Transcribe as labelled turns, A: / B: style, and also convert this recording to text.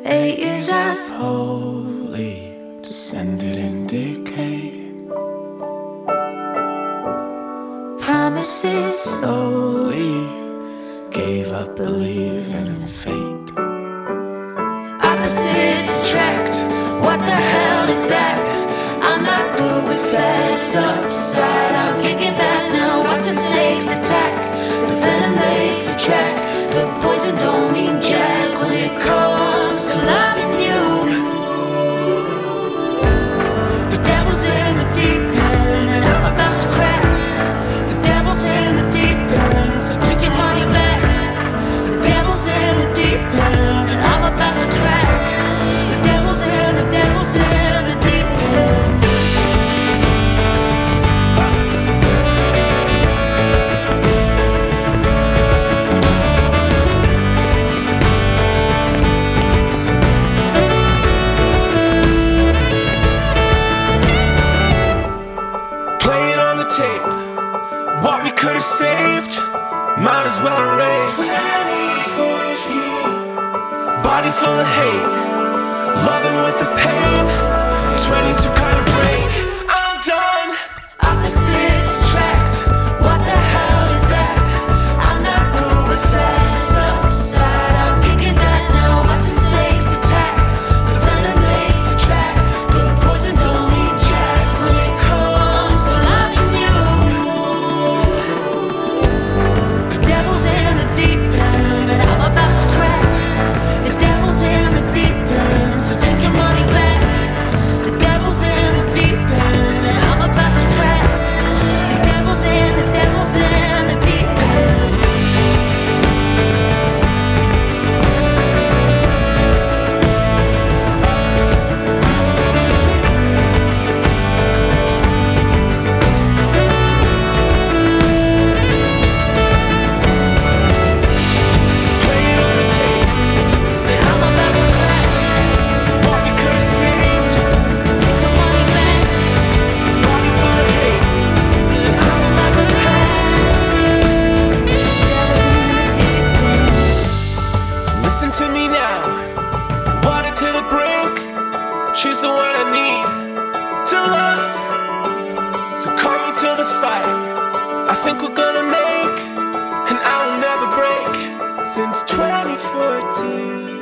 A: 8 years I've wholly descended in decay. Promises slowly gave up believing in fate. Opposites attract, what the hell is that? I'm not good with facts, upside I'm kicking back now, watching snakes attack. The venom makes a track, but poison don't mean jack when it comes to loving you. The devil's in the deep end and I'm about to crack. The devil's in the deep end, so take your money back. The devil's in the deep end and I'm about to crack. The devil's in the deep end.
B: Tape. What we could have saved, might as well erase. Body full of hate, loving with the pain. 22 kind of break. I'm done.
A: Opposites attract, what the hell is that? I'm not good with facts, upside I'm kicking back now, watching snakes attack. The venom makes a track, but the poison don't mean jack when it comes to loving you. The devil's in the deep end and I'm about to crack. The devil's in the deep end, so take your money back. The devil's in the deep end and I'm about to crack. The devil's in the deep end.
B: Playing on the tape,
A: And I'm about to crack.
B: what we could have saved.
A: So take your money back.
B: Body full of hate,
A: And I'm about to crack. The devil's in the deep end.
B: listen to me now. Water to the brink, choose the one I need to love. So call me to the fight. I think we're gonna make, and I will never break since 2014.